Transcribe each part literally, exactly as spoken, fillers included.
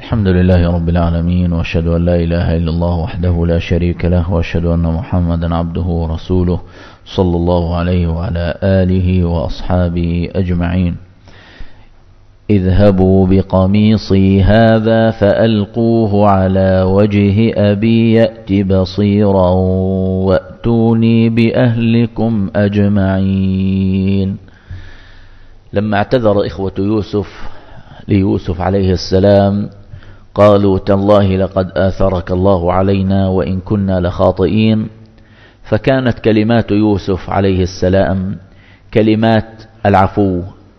الحمد لله رب العالمين، وأشهد أن لا إله إلا الله وحده لا شريك له، وأشهد أن محمدا عبده ورسوله صلى الله عليه وعلى آله وأصحابه أجمعين. اذهبوا بقميصي هذا فألقوه على وجه أبي يأت بصيرا وأتوني بأهلكم أجمعين. لما اعتذر إخوة يوسف ليوسف عليه السلام قالوا: تالله لقد آثرك الله علينا وإن كنا لخاطئين. فكانت كلمات يوسف عليه السلام كلمات العفو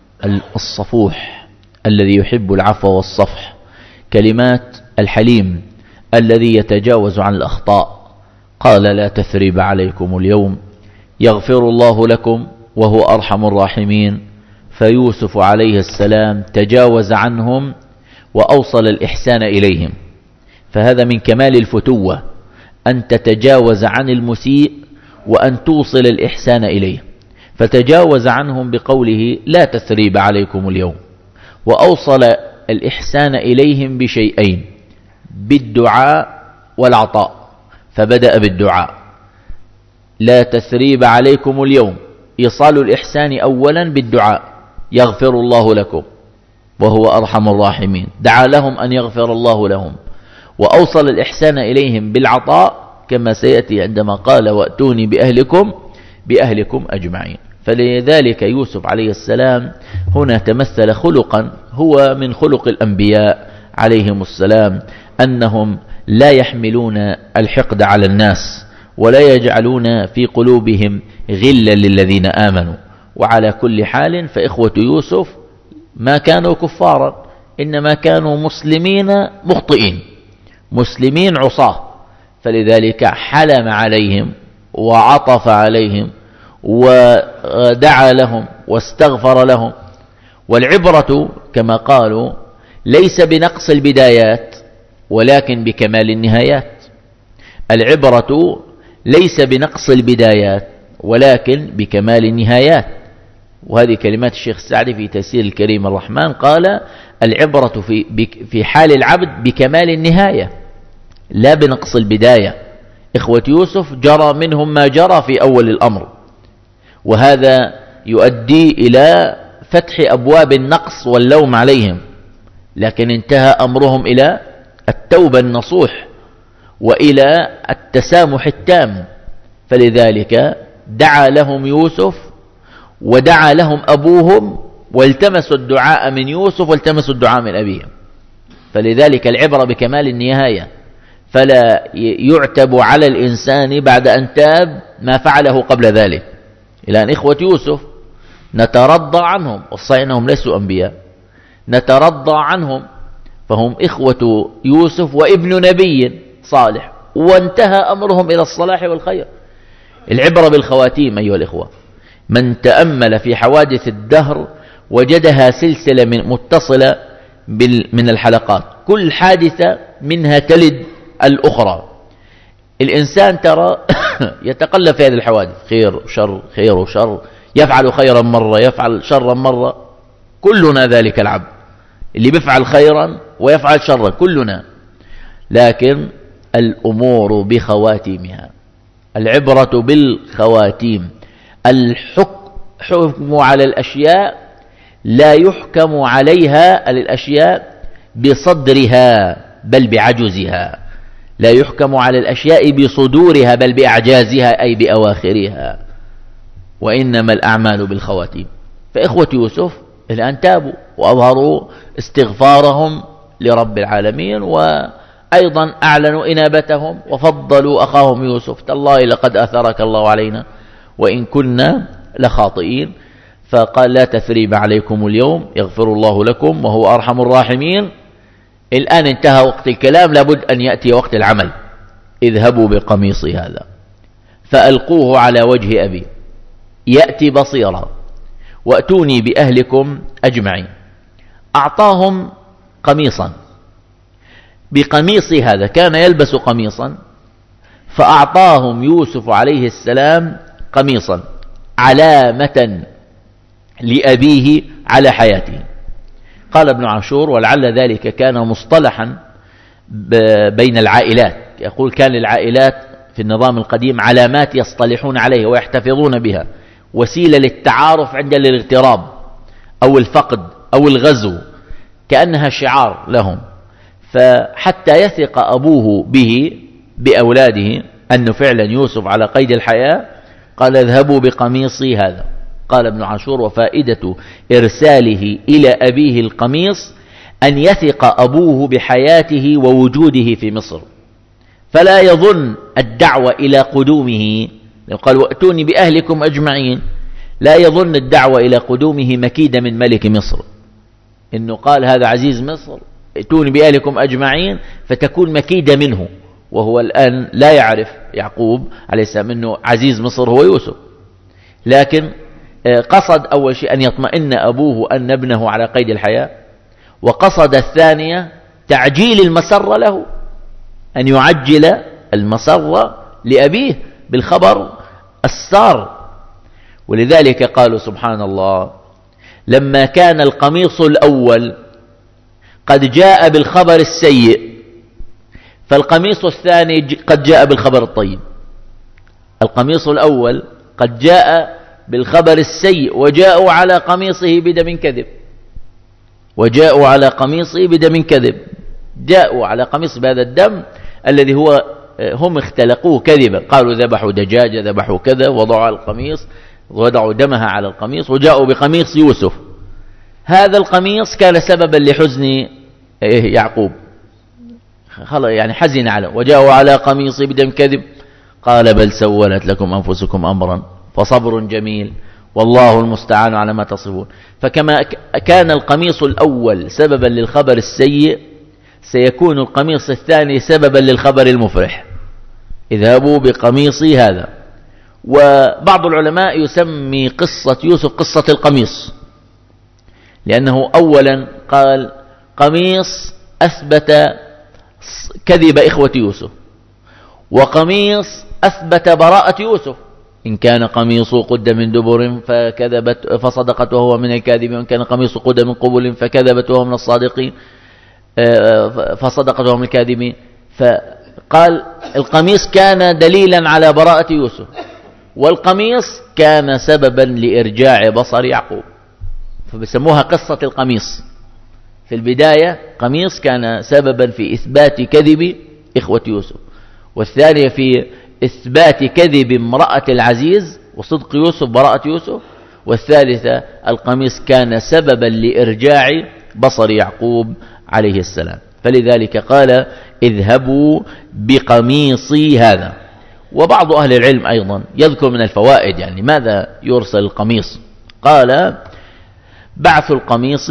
الصفوح الذي يحب العفو والصفح، كلمات الحليم الذي يتجاوز عن الأخطاء. قال: لا تثريب عليكم اليوم يغفر الله لكم وهو أرحم الراحمين. فيوسف عليه السلام تجاوز عنهم وأوصل الإحسان إليهم، فهذا من كمال الفتوة أن تتجاوز عن المسيء وأن توصل الإحسان إليه. فتجاوز عنهم بقوله: لا تثريب عليكم اليوم، وأوصل الإحسان إليهم بشيئين: بالدعاء والعطاء. فبدأ بالدعاء، لا تثريب عليكم اليوم، إيصال الإحسان أولا بالدعاء: يغفر الله لكم وهو أرحم الراحمين. دعا لهم أن يغفر الله لهم، وأوصل الإحسان إليهم بالعطاء كما سيأتي عندما قال: وأتوني بأهلكم بأهلكم أجمعين. فلذلك يوسف عليه السلام هنا تمثل خلقا هو من خلق الأنبياء عليهم السلام، أنهم لا يحملون الحقد على الناس ولا يجعلون في قلوبهم غلا للذين آمنوا. وعلى كل حال فإخوة يوسف ما كانوا كفارا، إنما كانوا مسلمين مخطئين، مسلمين عصاة. فلذلك حلم عليهم وعطف عليهم ودعا لهم واستغفر لهم. والعبرة كما قالوا ليس بنقص البدايات ولكن بكمال النهايات. العبرة ليس بنقص البدايات ولكن بكمال النهايات. وهذه كلمات الشيخ السعدي في تيسير الكريم الرحمن، قال: العبرة في في حال العبد بكمال النهاية لا بنقص البداية. إخوة يوسف جرى منهم ما جرى في أول الأمر، وهذا يؤدي إلى فتح أبواب النقص واللوم عليهم، لكن انتهى أمرهم إلى التوبة النصوح وإلى التسامح التام. فلذلك دعا لهم يوسف ودعا لهم أبوهم، والتمسوا الدعاء من يوسف والتمسوا الدعاء من أبيهم. فلذلك العبرة بكمال النهاية، فلا يعتب على الإنسان بعد أن تاب ما فعله قبل ذلك. إلى أن إخوة يوسف نترضى عنهم، والصحيح أنهم ليسوا أنبياء، نترضى عنهم، فهم إخوة يوسف وابن نبي صالح، وانتهى أمرهم إلى الصلاح والخير. العبرة بالخواتيم أيها الإخوة. من تأمل في حوادث الدهر وجدها سلسلة من متصلة من الحلقات، كل حادثة منها تلد الأخرى. الإنسان ترى يتقلب في هذه الحوادث، خير وشر، خير وشر، يفعل خيرا مرة يفعل شرا مرة. كلنا ذلك العبد اللي بيفعل خيرا ويفعل شرا، كلنا. لكن الأمور بخواتيمها، العبرة بالخواتيم. الحكم على الأشياء لا يحكم عليها الأشياء بصدرها بل بعجزها، لا يحكم على الأشياء بصدورها بل بأعجازها أي بأواخرها، وإنما الأعمال بالخواتيم. فإخوة يوسف الآن تابوا وأظهروا استغفارهم لرب العالمين، وأيضا أعلنوا إنابتهم وفضلوا أخاهم يوسف: تالله لقد أثرك الله علينا وإن كنا لخاطئين. فقال: لا تثريب عليكم اليوم يغفر الله لكم وهو أرحم الراحمين. الآن انتهى وقت الكلام، لابد أن يأتي وقت العمل. اذهبوا بقميصي هذا فألقوه على وجه أبي يأتي بصيرا وأتوني بأهلكم أجمعين. أعطاهم قميصا، بقميص هذا كان يلبس قميصا، فأعطاهم يوسف عليه السلام قميصا علامة لأبيه على حياته. قال ابن عاشور: ولعل ذلك كان مصطلحا بين العائلات. يقول كان للعائلات في النظام القديم علامات يصطلحون عليها ويحتفظون بها، وسيلة للتعارف عند الاغتراب أو الفقد أو الغزو، كأنها شعار لهم. فحتى يثق أبوه به بأولاده أنه فعلا يوسف على قيد الحياة، قال: اذهبوا بقميصي هذا. قال ابن عاشور: وفائدة إرساله إلى أبيه القميص أن يثق أبوه بحياته ووجوده في مصر، فلا يظن الدعوة إلى قدومه. قال: وأتوني بأهلكم أجمعين، لا يظن الدعوة إلى قدومه مكيدة من ملك مصر، إنه قال هذا عزيز مصر ائتوني بأهلكم أجمعين، فتكون مكيدة منه، وهو الآن لا يعرف يعقوب عليه السلام أنه عزيز مصر هو يوسف. لكن قصد أول شيء أن يطمئن أبوه أن ابنه على قيد الحياة، وقصد الثانية تعجيل المسرة له، أن يعجل المسرة لأبيه بالخبر السار. ولذلك قالوا سبحان الله: لما كان القميص الأول قد جاء بالخبر السيء، فالقميص الثاني قد جاء بالخبر الطيب. القميص الأول قد جاء بالخبر السيء، وجاءوا على قميصه بدم كذب، وجاءوا على قميصه بدم كذب، جاءوا على قميص بهذا الدم الذي هو هم اختلقوه كذبا. قالوا ذبحوا دجاجة، ذبحوا كذا، وضعوا على القميص، وضعوا دمها على القميص، وجاءوا بقميص يوسف. هذا القميص كان سببا لحزن يعقوب، يعني حزن على، وجاءوا على قميصه بدم كذب، قال: بل سولت لكم أنفسكم أمرا فصبر جميل والله المستعان على ما تصفون. فكما كان القميص الأول سببا للخبر السيء، سيكون القميص الثاني سببا للخبر المفرح: اذهبوا بقميصي هذا. وبعض العلماء يسمي قصة يوسف قصة القميص، لأنه أولا قال قميص أثبت كذب إخوة يوسف، وقميص أثبت براءة يوسف، إن كان قميصه قد من دبر فكذبت فصدقت وهو من الكاذبين، وإن كان قميصه قد من قبل فكذبت وهو من الصادقين فصدقت وهو من الكاذبين. فقال القميص كان دليلا على براءة يوسف، والقميص كان سببا لإرجاع بصر يعقوب، فبسموها قصة القميص. في البداية قميص كان سببا في إثبات كذب إخوة يوسف، والثانية في إثبات كذب امرأة العزيز وصدق يوسف براءة يوسف، والثالثة القميص كان سببا لإرجاع بصر يعقوب عليه السلام. فلذلك قال: اذهبوا بقميصي هذا. وبعض أهل العلم أيضا يذكر من الفوائد يعني ماذا يرسل القميص. قال: بعث القميص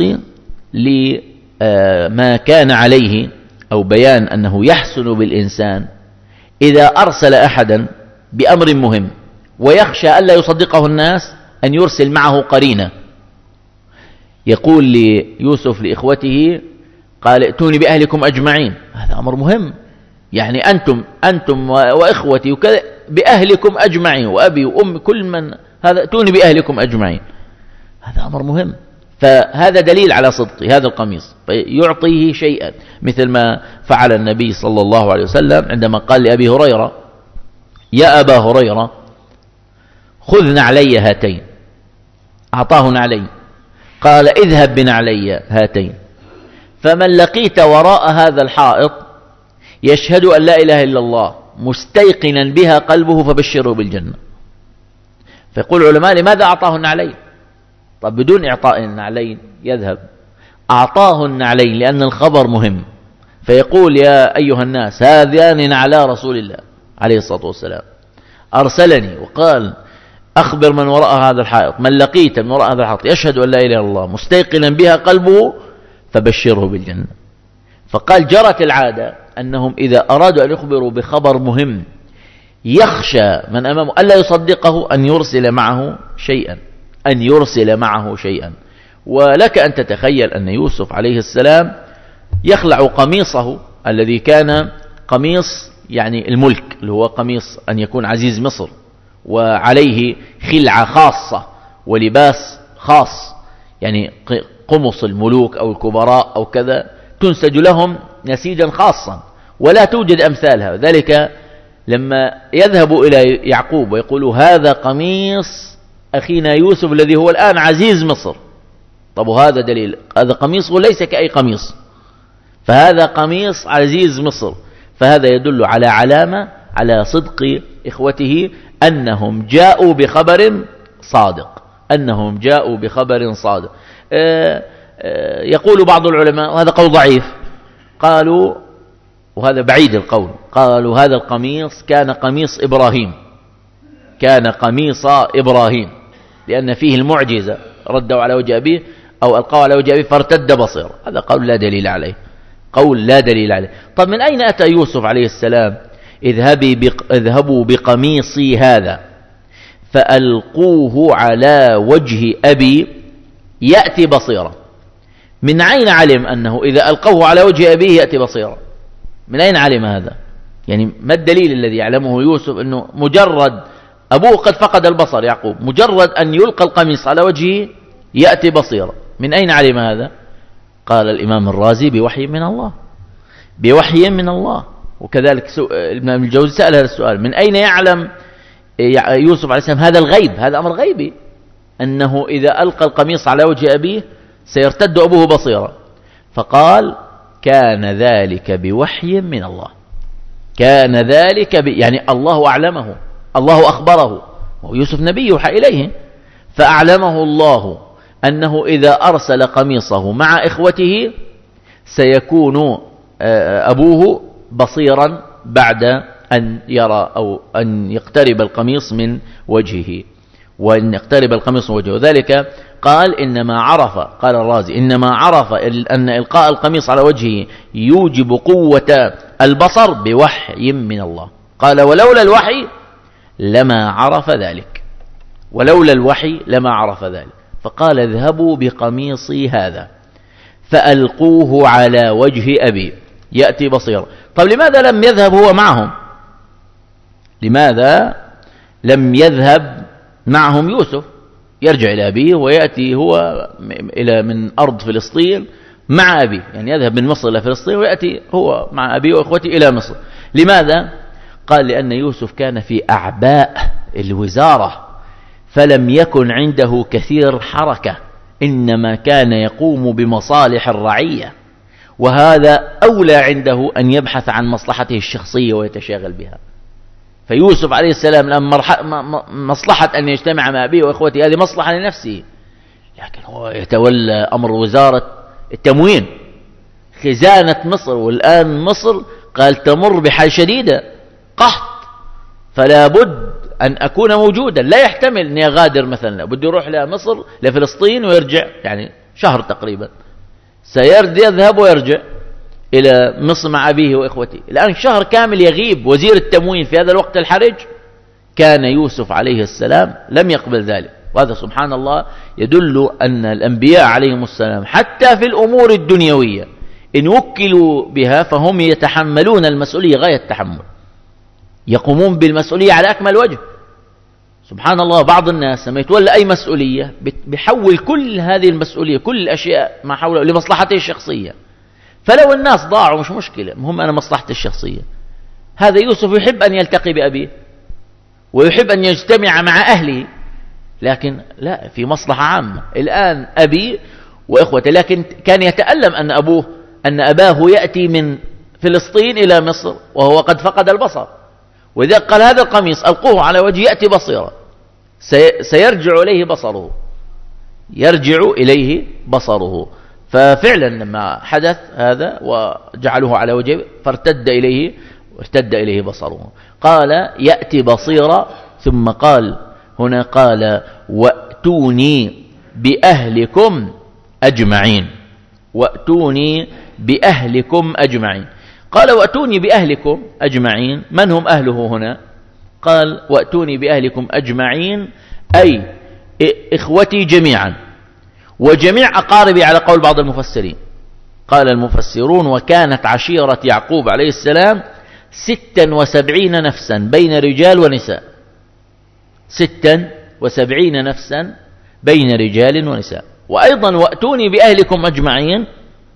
لما كان عليه، أو بيان أنه يحسن بالإنسان إذا أرسل أحدا بأمر مهم ويخشى ألا يصدقه الناس أن يرسل معه قرينة. يقول ليوسف لإخوته: قال: ائتوني بأهلكم أجمعين. هذا أمر مهم، يعني أنتم أنتم وإخوتي وكذا بأهلكم أجمعين، وأبي وأمي كل من هذا، ائتوني بأهلكم أجمعين. هذا أمر مهم، فهذا دليل على صدق هذا القميص، فيعطيه شيئا، مثل ما فعل النبي صلى الله عليه وسلم عندما قال لأبي هريرة: يا أبا هريرة خذ نعلي هاتين. أعطاه نعلين، قال: اذهب بنعلي هاتين، فمن لقيت وراء هذا الحائط يشهد أن لا إله إلا الله مستيقنا بها قلبه فبشره بالجنة. فيقول العلماء: لماذا أعطاه النعلين؟ طب بدون إعطاء النعلين يذهب، أعطاه النعلين لأن الخبر مهم، فيقول: يا أيها الناس هذان نعلا رسول الله عليه الصلاة والسلام، أرسلني وقال: أخبر من وراء هذا الحائط، من لقيت من وراء هذا الحائط يشهد أن لا إله إلا الله مستيقنا بها قلبه فبشره بالجنة. فقال: جرت العادة أنهم إذا أرادوا أن يخبروا بخبر مهم يخشى من أمامه ألا يصدقه أن يرسل معه شيئا أن يرسل معه شيئا. ولك أن تتخيل أن يوسف عليه السلام يخلع قميصه الذي كان قميص يعني الملك، اللي هو قميص أن يكون عزيز مصر، وعليه خلعة خاصة ولباس خاص، يعني قمص الملوك أو الكبراء أو كذا تنسج لهم نسيجا خاصا ولا توجد أمثالها. ذلك لما يذهب إلى يعقوب ويقول هذا قميص أخينا يوسف الذي هو الآن عزيز مصر، طب وهذا دليل، هذا قميصه ليس كأي قميص، فهذا قميص عزيز مصر، فهذا يدل على علامة على صدق إخوته أنهم جاءوا بخبر صادق، أنهم جاءوا بخبر صادق. آآ آآ يقول بعض العلماء وهذا قول ضعيف، قالوا وهذا بعيد القول، قالوا هذا القميص كان قميص إبراهيم، كان قميص إبراهيم، لأن فيه المعجزة، ردوا على وجه أبيه أو ألقوا على وجه أبيه فارتد بصير. هذا قول لا دليل عليه، قول لا دليل عليه. طب من أين أتى يوسف عليه السلام اذهبي بق... اذهبوا بقميصي هذا فألقوه على وجه أبي يأتي بصيرا؟ من أين علم أنه إذا ألقوه على وجه أبيه يأتي بصيرا؟ من أين علم هذا؟ يعني ما الدليل الذي يعلمه يوسف أنه مجرد أبوه قد فقد البصر يعقوب، مجرد أن يلقى القميص على وجهه يأتي بصيرا؟ من أين علم هذا؟ قال الإمام الرازي بوحي من الله، بوحي من الله. وكذلك الإمام الجوزي سأل هذا السؤال، من أين يعلم يوسف عليه السلام هذا الغيب؟ هذا أمر غيبي، أنه إذا ألقى القميص على وجه أبيه سيرتد أبوه بصيرا. فقال كان ذلك بوحي من الله، كان ذلك ب... يعني الله أعلمه، الله أخبره، ويوسف نبي يوحى إليه، فأعلمه الله أنه إذا أرسل قميصه مع إخوته سيكون أبوه بصيرا بعد أن يرى أو أن يقترب القميص من وجهه، وأن يقترب القميص من وجهه. ذلك قال إنما عرف، قال الرازي إنما عرف أن إلقاء القميص على وجهه يوجب قوة البصر بوحي من الله. قال ولولا الوحي لما عرف ذلك، ولولا الوحي لما عرف ذلك. فقال اذهبوا بقميصي هذا فألقوه على وجه أبي يأتي بصيرا. طب لماذا لم يذهب هو معهم؟ لماذا لم يذهب معهم يوسف؟ يرجع إلى أبيه ويأتي هو إلى من أرض فلسطين مع أبيه، يعني يذهب من مصر إلى فلسطين ويأتي هو مع أبيه وإخوته إلى مصر. لماذا؟ قال لأن يوسف كان في أعباء الوزارة فلم يكن عنده كثير حركة، إنما كان يقوم بمصالح الرعية، وهذا أولى عنده أن يبحث عن مصلحته الشخصية ويتشاغل بها. فيوسف عليه السلام لما مصلحة أن يجتمع مع أبيه وإخوته هذه مصلحة لنفسه، لكن هو يتولى أمر وزارة التموين، خزانة مصر، والآن مصر قال تمر بحال شديدة قحط، فلا بد أن أكون موجودا، لا يحتمل أن يغادر مثلا، بده يروح لمصر لفلسطين ويرجع يعني شهر تقريبا، سيرد يذهب ويرجع إلى مصر مع أبيه وإخوته، الآن شهر كامل يغيب وزير التموين في هذا الوقت الحرج. كان يوسف عليه السلام لم يقبل ذلك، وهذا سبحان الله يدل أن الأنبياء عليهم السلام حتى في الأمور الدنيوية إن وكلوا بها فهم يتحملون المسؤولية غاية التحمل، يقومون بالمسؤولية على أكمل وجه. سبحان الله بعض الناس لما يتولى أي مسؤولية بيحول كل هذه المسؤولية كل الأشياء ما حوله لمصلحته الشخصية، فلو الناس ضاعوا مش مشكلة، مهم أنا مصلحتي الشخصية. هذا يوسف يحب أن يلتقي بأبيه ويحب أن يجتمع مع أهله، لكن لا، في مصلحة عامة الآن أبي وإخوته، لكن كان يتألم أن أبوه أن أباه يأتي من فلسطين إلى مصر وهو قد فقد البصر، وإذا قال هذا القميص ألقوه على وجه يأتي بصيرا، سيرجع إليه بصره، يرجع إليه بصره. ففعلا لما حدث هذا وجعله على وجهه فارتد إليه وارتد إليه بصره. قال يأتي بصيرا، ثم قال هنا قال وأتوني بأهلكم أجمعين، وأتوني بأهلكم أجمعين. قال وأتوني بأهلكم أجمعين، من هم أهله هنا؟ قال وأتوني بأهلكم أجمعين أي إخوتي جميعا وجميع أقاربي على قول بعض المفسرين. قال المفسرون وكانت عشيرة يعقوب عليه السلام ستا وسبعين نفسا بين رجال ونساء، ستا وسبعين نفسا بين رجال ونساء. وأيضا وأتوني بأهلكم أجمعين،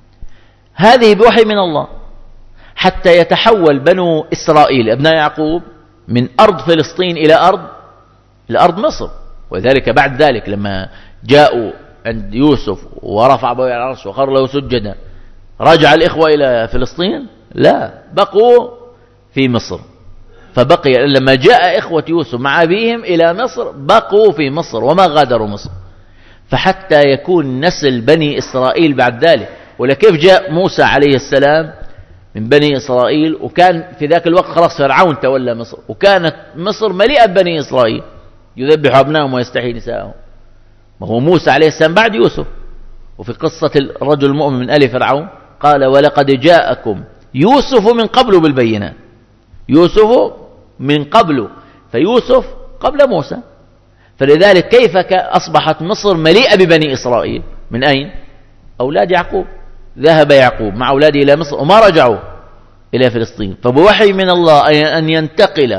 هذه بوحي من الله حتى يتحول بنو إسرائيل أبناء يعقوب من أرض فلسطين إلى أرض الأرض مصر. وذلك بعد ذلك لما جاءوا عند يوسف ورفع أبويه على العرش وخر له سجدا، رجع الإخوة إلى فلسطين؟ لا، بقوا في مصر. فبقي لما جاء إخوة يوسف مع أبيهم إلى مصر بقوا في مصر وما غادروا مصر، فحتى يكون نسل بني إسرائيل بعد ذلك. ولكيف جاء موسى عليه السلام من بني إسرائيل، وكان في ذاك الوقت خلاص فرعون تولى مصر، وكانت مصر مليئة بني إسرائيل يذبح أبنائهم ويستحيي نساءهم. ما هو موسى عليه السلام بعد يوسف. وفي قصة الرجل المؤمن من آل فرعون قال ولقد جاءكم يوسف من قبل بالبينات. يوسف من قبل، فيوسف قبل موسى. فلذلك كيف أصبحت مصر مليئة ببني إسرائيل؟ من أين؟ أولاد يعقوب. ذهب يعقوب مع أولاده إلى مصر وما رجعوا إلى فلسطين، فبوحي من الله أن ينتقل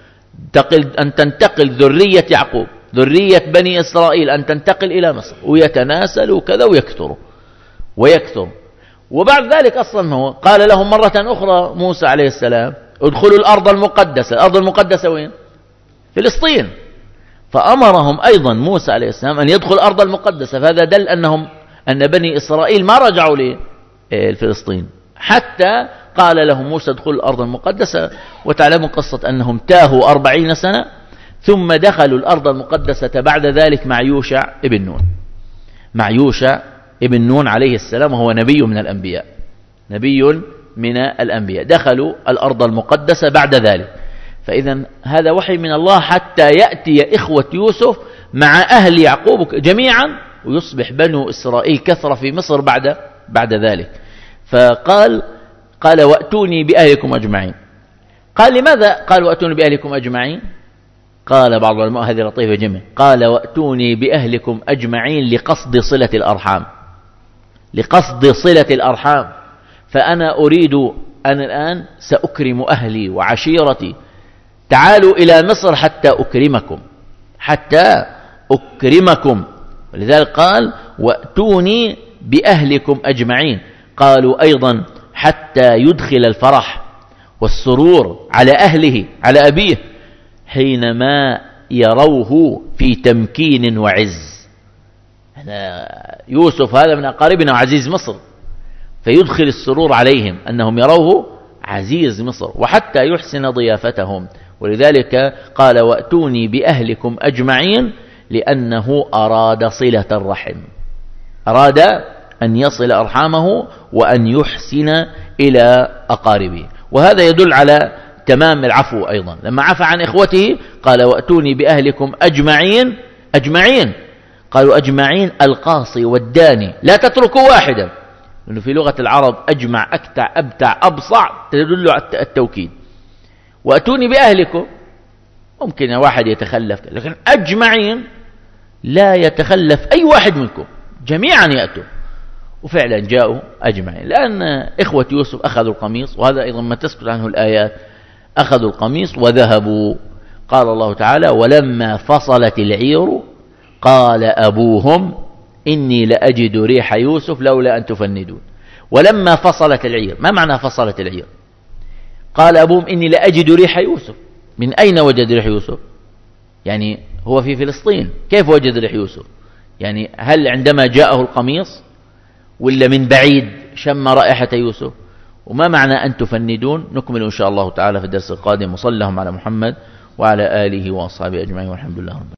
أن تنتقل ذرية يعقوب، ذرية بني إسرائيل، أن تنتقل إلى مصر ويتناسلوا كذا ويكثروا ويكثروا. وبعد ذلك أصلا هو قال لهم مرة أخرى موسى عليه السلام ادخلوا الأرض المقدسة. الأرض المقدسة وين؟ فلسطين. فأمرهم أيضا موسى عليه السلام أن يدخل الأرض المقدسة. فهذا دل أنهم أن بني إسرائيل ما رجعوا لفلسطين حتى قال لهم موسى ادخلوا الأرض المقدسة. وتعلموا قصة أنهم تاهوا أربعين سنة ثم دخلوا الأرض المقدسة بعد ذلك مع يوشع ابن نون، مع يوشع ابن نون عليه السلام، وهو نبي من الأنبياء، نبي من الأنبياء. دخلوا الأرض المقدسة بعد ذلك. فإذا هذا وحي من الله حتى يأتي إخوة يوسف مع أهل يعقوب جميعا ويصبح بنو إسرائيل كثرة في مصر بعد بعد ذلك. فقال قال وأتوني بأهلكم أجمعين. قال لماذا قال وأتوني بأهلكم أجمعين؟ قال بعض العلماء هذه لطيفة جميل، قال وأتوني بأهلكم أجمعين لقصد صلة الأرحام، لقصد صلة الأرحام. فأنا أريد أن الآن سأكرم أهلي وعشيرتي، تعالوا إلى مصر حتى أكرمكم، حتى أكرمكم. ولذلك قال وأتوني بأهلكم أجمعين. قالوا أيضا حتى يدخل الفرح والسرور على أهله، على أبيه، حينما يروه في تمكين وعز. يوسف هذا من أقاربنا وعزيز مصر، فيدخل السرور عليهم أنهم يروه عزيز مصر، وحتى يحسن ضيافتهم. ولذلك قال وأتوني بأهلكم أجمعين، لأنه أراد صلة الرحم، أراد أن يصل أرحامه وأن يحسن إلى أقاربه. وهذا يدل على تمام العفو أيضا. لما عفى عن إخوته قال وأتوني بأهلكم أجمعين. أجمعين قالوا أجمعين القاصي والداني، لا تتركوا واحدا، لأنه في لغة العرب أجمع أكتع أبتع أبصع تدل على التوكيد. وأتوني بأهلكم ممكن واحد يتخلف، لكن أجمعين لا يتخلف أي واحد منكم، جميعا يأتوا. وفعلا جاءوا أجمعين، لأن إخوة يوسف أخذوا القميص، وهذا أيضا ما تسكت عنه الآيات، أخذوا القميص وذهبوا. قال الله تعالى ولما فصلت العير قال أبوهم إني لأجد ريح يوسف لولا أن تفندون. ولما فصلت العير، ما معنى فصلت العير؟ قال أبوهم إني لأجد ريح يوسف. من أين وجد ريح يوسف؟ يعني هو في فلسطين، كيف وجد ريح يوسف؟ يعني هل عندما جاءه القميص ولا من بعيد شم رائحة يوسف؟ وما معنى أن تفندون؟ نكمل إن شاء الله تعالى في الدرس القادم. وصلى اللهم على محمد وعلى آله وأصحابه أجمعين، والحمد لله رب العالمين.